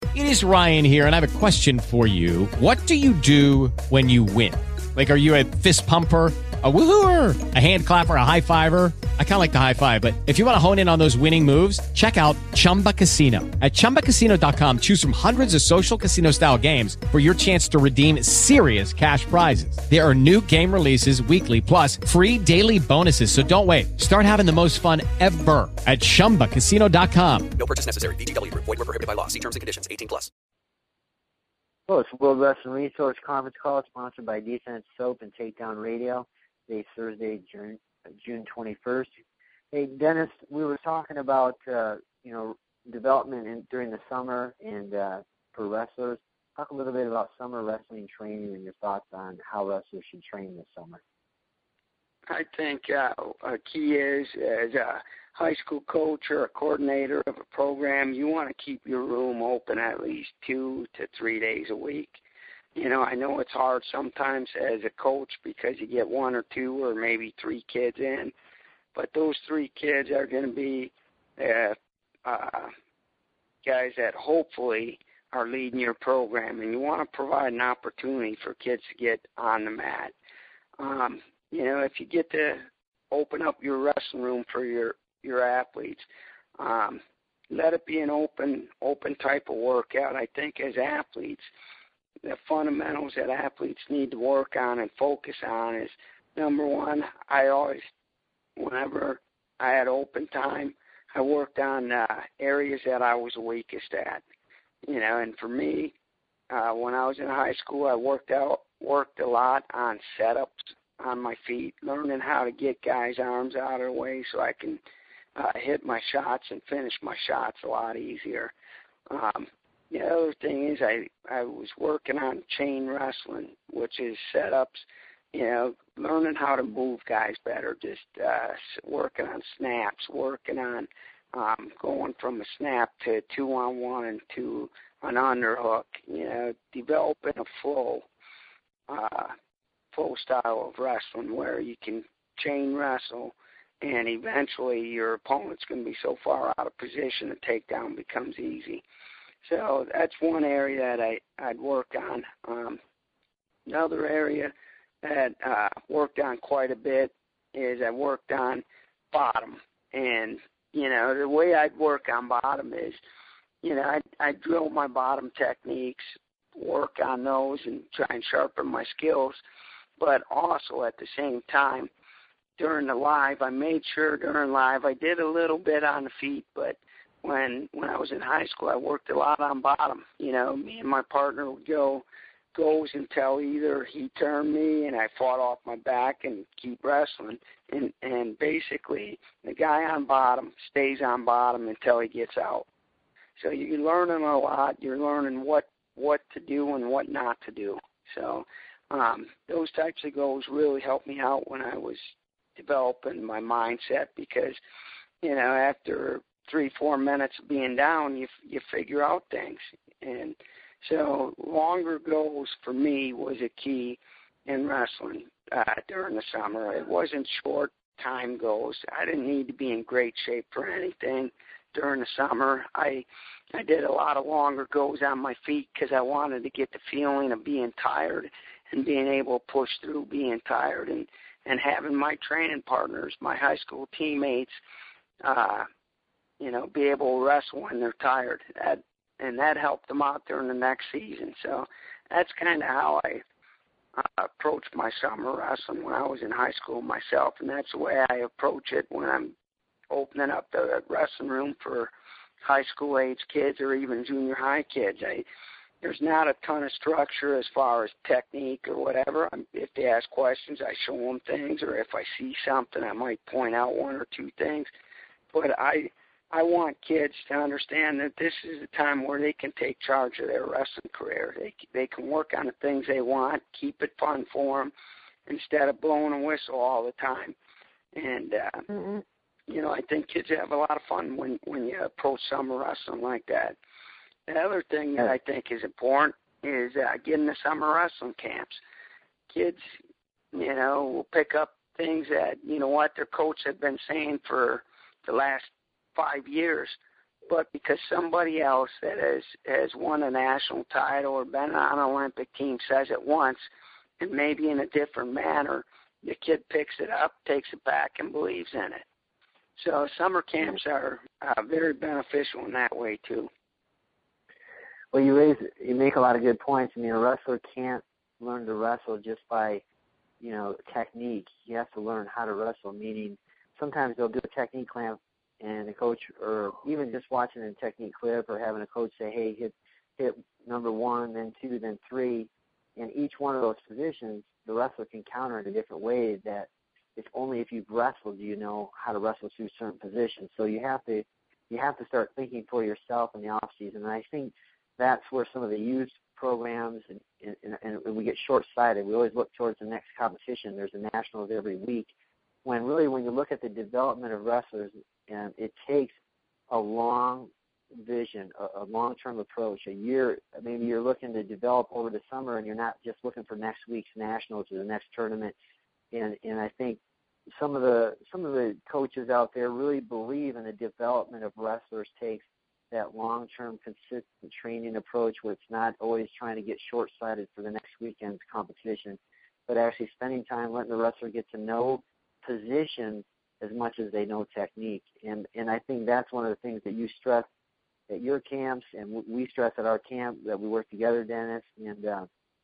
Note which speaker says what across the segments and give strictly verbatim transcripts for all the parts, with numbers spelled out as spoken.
Speaker 1: It is Ryan here, and I have a question for you. What do you do when you win? Like, are you a fist pumper, a woohooer, a hand clapper, a high fiver? I kind of like the high five, but if you want to hone in on those winning moves, check out Chumba Casino. At chumba casino dot com, choose from hundreds of social casino-style games for your chance to redeem serious cash prizes. There are new game releases weekly, plus free daily bonuses. So don't wait. Start having the most fun ever at chumba casino dot com.
Speaker 2: No purchase necessary. V G W. Void where prohibited by law. See terms and conditions. eighteen plus.
Speaker 3: Well, it's World Wrestling Resource Conference Call, sponsored by Defense Soap and Takedown Radio. Today's Thursday, June June twenty-first. Hey, Dennis, we were talking about uh, you know development in, during the summer and uh, for wrestlers. Talk a little bit about summer wrestling training and your thoughts on how wrestlers should train this summer.
Speaker 4: I think uh, a key is, as a high school coach or a coordinator of a program, you want to keep your room open at least two to three days a week. You know, I know it's hard sometimes as a coach because you get one or two or maybe three kids in, but those three kids are going to be uh, uh, guys that hopefully are leading your program, and you want to provide an opportunity for kids to get on the mat. Um, you know, if you get to open up your wrestling room for your, your athletes, um, let it be an open, open type of workout. I think as athletes, the fundamentals that athletes need to work on and focus on is, number one, I always, whenever I had open time, I worked on uh, areas that I was weakest at. You know, and for me, uh, when I was in high school, I worked out, worked a lot on setups on my feet, learning how to get guys' arms out of the way so I can uh, hit my shots and finish my shots a lot easier. Um, the other thing is I, I was working on chain wrestling, which is setups, you know, learning how to move guys better, just uh, working on snaps, working on um, going from a snap to two-on-one to an underhook, you know, developing a flow, uh, flow style of wrestling where you can chain wrestle and eventually your opponent's going to be so far out of position the takedown becomes easy. So that's one area that I, I'd work on. Um, another area that uh, worked on quite a bit is I worked on bottom. And, you know, the way I'd work on bottom is, you know, I'd, I'd drill my bottom techniques, work on those and try and sharpen my skills. But also at the same time, during the live, I made sure during live I did a little bit on the feet, but when when I was in high school, I worked a lot on bottom. You know, me and my partner would go goes until either he turned me and I fought off my back and keep wrestling. And, and basically, the guy on bottom stays on bottom until he gets out. So you're learning a lot. You're learning what, what to do and what not to do. So um, those types of goals really helped me out when I was developing my mindset because, you know, after three, four minutes of being down, you you figure out things. And so longer goals for me was a key in wrestling uh, during the summer. It wasn't short time goals. I didn't need to be in great shape for anything during the summer. I I did a lot of longer goals on my feet because I wanted to get the feeling of being tired and being able to push through being tired and, and having my training partners, my high school teammates, uh, you know, be able to wrestle when they're tired. That, and that helped them out during the next season. So that's kind of how I uh, approached my summer wrestling when I was in high school myself, and that's the way I approach it when I'm opening up the wrestling room for high school age kids or even junior high kids. I, there's not a ton of structure as far as technique or whatever. I'm, if they ask questions, I show them things, or if I see something, I might point out one or two things. But I I want kids to understand that this is a time where they can take charge of their wrestling career. They they can work on the things they want, keep it fun for them, instead of blowing a whistle all the time. And, uh, mm-hmm. you know, I think kids have a lot of fun when, when you approach summer wrestling like that. The other thing that I think is important is uh, getting the summer wrestling camps. Kids, you know, will pick up things that, you know what, their coach had been saying for the last five years, but because somebody else that has, has won a national title or been on an Olympic team says it once, and maybe in a different manner, the kid picks it up, takes it back, and believes in it. So summer camps are uh, very beneficial in that way too.
Speaker 3: Well, you raise, you make a lot of good points. I mean, a wrestler can't learn to wrestle just by, you know, technique. You have to learn how to wrestle, meaning sometimes they'll do a technique clamp and the coach, or even just watching a technique clip or having a coach say, hey, hit, hit number one, then two, then three. In each one of those positions, the wrestler can counter in a different way that it's only if you've wrestled do you know how to wrestle through certain positions. So you have to you have to start thinking for yourself in the off season. And I think that's where some of the youth programs and, and, and we get short-sighted. We always look towards the next competition. There's a nationals every week. When really, when you look at the development of wrestlers, and it takes a long vision, a, a long-term approach, a year. Maybe you're looking to develop over the summer, and you're not just looking for next week's nationals or the next tournament. And and I think some of the some of the coaches out there really believe in the development of wrestlers takes that long-term, consistent training approach where it's not always trying to get short-sighted for the next weekend's competition, but actually spending time letting the wrestler get to know positions as much as they know technique. And and I think that's one of the things that you stress at your camps, and we stress at our camp that we work together, Dennis, and uh,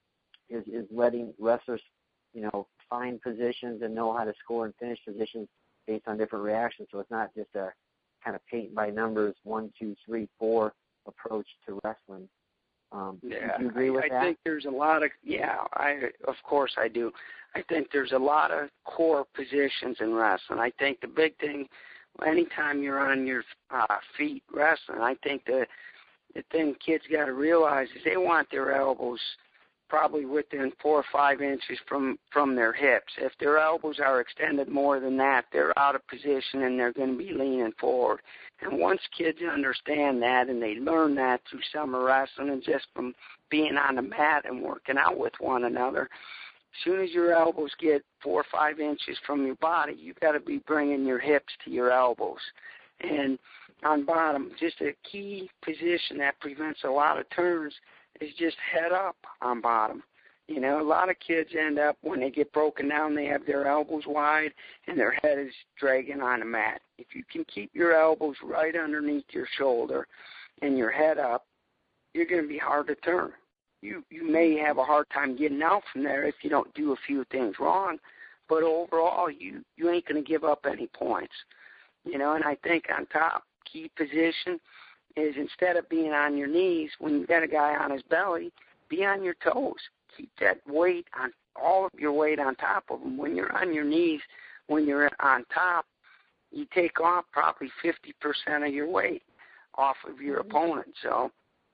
Speaker 3: is, is letting wrestlers, you know, find positions and know how to score and finish positions based on different reactions. So it's not just a kind of paint by numbers, one, two, three, four approach to wrestling. Um,
Speaker 4: yeah,
Speaker 3: do you agree with
Speaker 4: I,
Speaker 3: that?
Speaker 4: I think there's a lot of, yeah, I of course I do. I think there's a lot of core positions in wrestling. I think the big thing, anytime you're on your uh, feet wrestling, I think the the thing kids got to realize is they want their elbows probably within four or five inches from, from their hips. If their elbows are extended more than that, they're out of position and they're going to be leaning forward. And once kids understand that and they learn that through summer wrestling and just from being on the mat and working out with one another, as soon as your elbows get four or five inches from your body, you've got to be bringing your hips to your elbows. And on bottom, just a key position that prevents a lot of turns is just head up on bottom. You know, a lot of kids end up, when they get broken down, they have their elbows wide and their head is dragging on the mat. If you can keep your elbows right underneath your shoulder and your head up, you're going to be hard to turn. You you may have a hard time getting out from there if you don't do a few things wrong, but overall, you, you ain't going to give up any points. You know, and I think on top, key position is instead of being on your knees, when you've got a guy on his belly, be on your toes. Keep that weight, on all of your weight on top of him. When you're on your knees, when you're on top, you take off probably fifty percent of your weight off of your opponent. So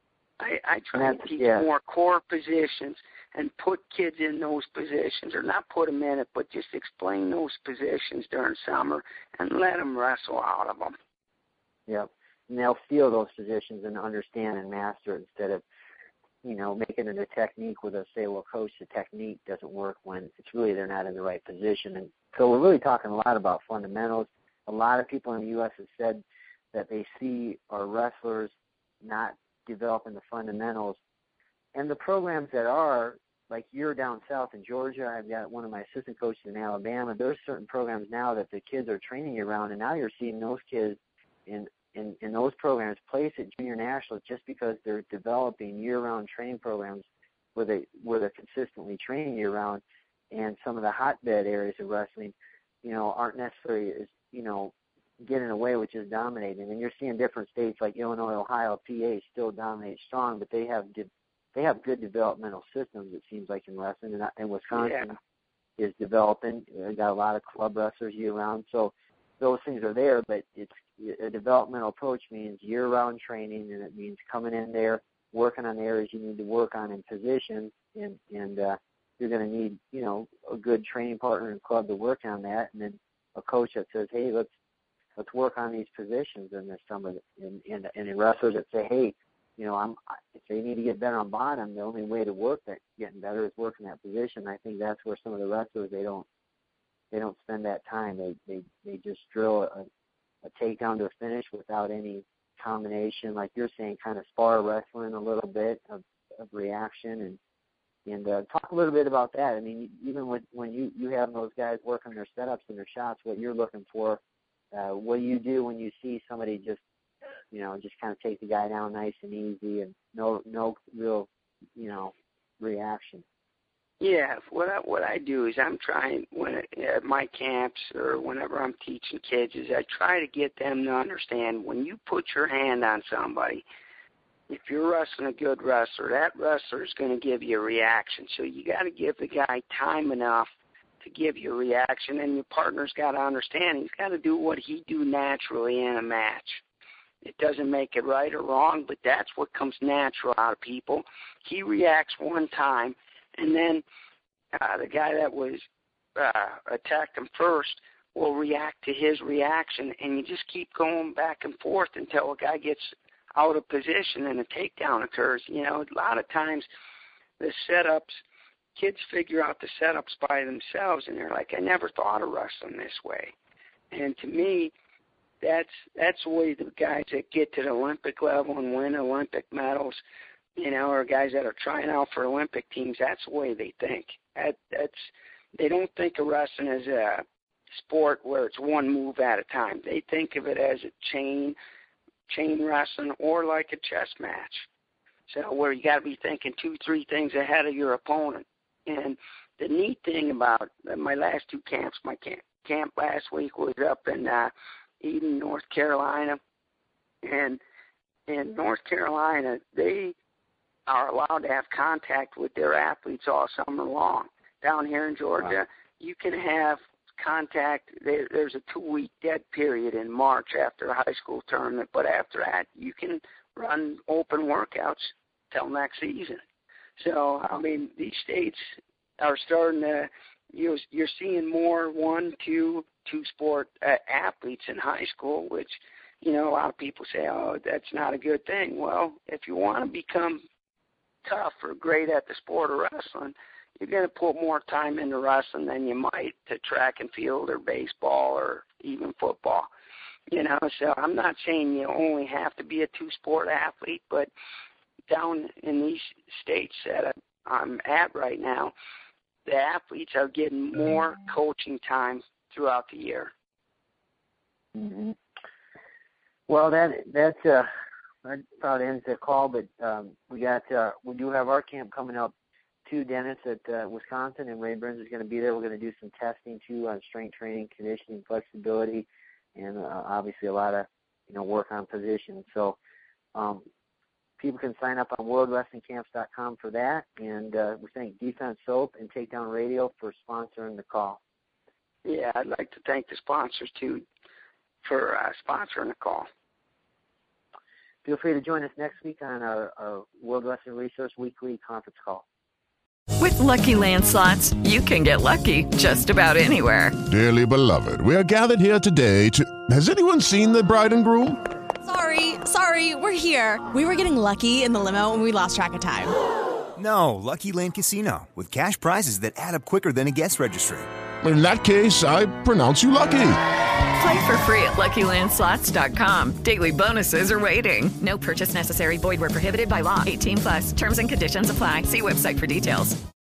Speaker 4: I, I try to teach
Speaker 3: yeah.
Speaker 4: more core positions and put kids in those positions, or not put them in it, but just explain those positions during summer and let them wrestle out of them.
Speaker 3: Yep. And they'll feel those positions and understand and master it instead of, you know, making it a technique where they'll say, well, coach, the technique doesn't work when it's really they're not in the right position. And so we're really talking a lot about fundamentals. A lot of people in the U S have said that they see our wrestlers not developing the fundamentals. And the programs that are, like you're down south in Georgia, I've got one of my assistant coaches in Alabama, there's certain programs now that the kids are training around, and now you're seeing those kids in In, in those programs place at junior nationals just because they're developing year-round training programs where, they, where they're consistently training year-round, and some of the hotbed areas of wrestling, you know, aren't necessarily, as, you know, getting away, which is dominating. And you're seeing different states like Illinois, Ohio, P A still dominate strong, but they have de- they have good developmental systems, it seems like, in wrestling. And, and Wisconsin yeah. is developing. They've got a lot of club wrestlers year-round. So those things are there, but it's a developmental approach means year-round training, and it means coming in there, working on the areas you need to work on in position, and, and uh, you're going to need, you know, a good training partner and club to work on that, and then a coach that says, hey, let's let's work on these positions in this summer, and, and, and in wrestlers that say, hey, you know, I'm if they need to get better on bottom, the only way to work that getting better is working that position. I think that's where some of the wrestlers, they don't they don't spend that time. They they, they just drill a a takedown to a finish without any combination, like you're saying, kind of spar wrestling a little bit of, of reaction, and and uh, talk a little bit about that. I mean, even with, when you, you have those guys working their setups and their shots, what you're looking for, uh, what do you do when you see somebody just, you know, just kind of take the guy down nice and easy and no no real, you know, reaction?
Speaker 4: Yeah, what I, what I do is I'm trying, when at my camps or whenever I'm teaching kids, is I try to get them to understand when you put your hand on somebody, if you're wrestling a good wrestler, that wrestler is going to give you a reaction. So you got to give the guy time enough to give you a reaction, and your partner's got to understand he's got to do what he do naturally in a match. It doesn't make it right or wrong, but that's what comes natural out of people. He reacts one time, and then uh, the guy that was uh, attacked him first will react to his reaction, and you just keep going back and forth until a guy gets out of position and a takedown occurs. You know, a lot of times the setups, kids figure out the setups by themselves, and they're like, I never thought of wrestling this way. And to me, that's that's the way the guys that get to the Olympic level and win Olympic medals, you know, or guys that are trying out for Olympic teams, that's the way they think. That, that's they don't think of wrestling as a sport where it's one move at a time. They think of it as a chain chain wrestling or like a chess match. So where you got to be thinking two, three things ahead of your opponent. And the neat thing about my last two camps, my camp, camp last week was up in uh, Eden, North Carolina. And in North Carolina, they are allowed to have contact with their athletes all summer long. Down here in Georgia, wow. You can have contact. There, there's a two-week dead period in March after a high school tournament, but after that, you can run open workouts till next season. So, I mean, these states are starting to, you know, you're seeing more one, two, two-sport uh, athletes in high school, which, you know, a lot of people say, oh, that's not a good thing. Well, if you want to become tough or great at the sport of wrestling, you're going to put more time into wrestling than you might to track and field or baseball or even football. You know, so I'm not saying you only have to be a two-sport athlete, but down in these states that I'm at right now, the athletes are getting more coaching time throughout the year.
Speaker 3: Mm-hmm. Well, that that's uh, that about ends the call, but um, we got uh, we do have our camp coming up. Two Dennis at uh, Wisconsin, and Ray Burns is going to be there. We're going to do some testing too on strength training, conditioning, flexibility, and uh, obviously a lot of you know work on position. So um, people can sign up on world wrestling camps dot com for that. And uh, we thank Defense Soap and Takedown Radio for sponsoring the call.
Speaker 4: Yeah, I'd like to thank the sponsors too for uh, sponsoring the call.
Speaker 3: Feel free to join us next week on our, our World Wrestling Resource Weekly conference call.
Speaker 5: With Lucky Land Slots, you can get lucky just about anywhere.
Speaker 6: Dearly beloved, we are gathered here today to... Has anyone seen the bride and groom?
Speaker 7: Sorry, sorry, we're here. We were getting lucky in the limo and we lost track of time.
Speaker 8: No, Lucky Land Casino, with cash prizes that add up quicker than a guest registry.
Speaker 6: In that case, I pronounce you lucky.
Speaker 5: Play for free at Lucky Land Slots dot com. Daily bonuses are waiting. No purchase necessary. Void where prohibited by law. eighteen plus. Terms and conditions apply. See website for details.